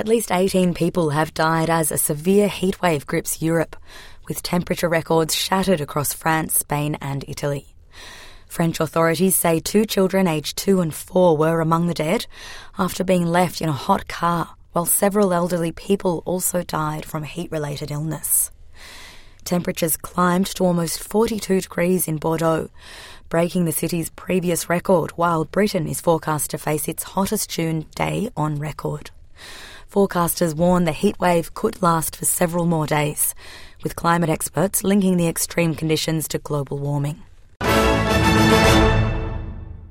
At least 18 people have died as a severe heatwave grips Europe, with temperature records shattered across France, Spain and Italy. French authorities say 2 children aged 2 and 4 were among the dead after being left in a hot car, while several elderly people also died from heat-related illness. Temperatures climbed to almost 42 degrees in Bordeaux, breaking the city's previous record, while Britain is forecast to face its hottest June day on record. Forecasters warn the heatwave could last for several more days, with climate experts linking the extreme conditions to global warming.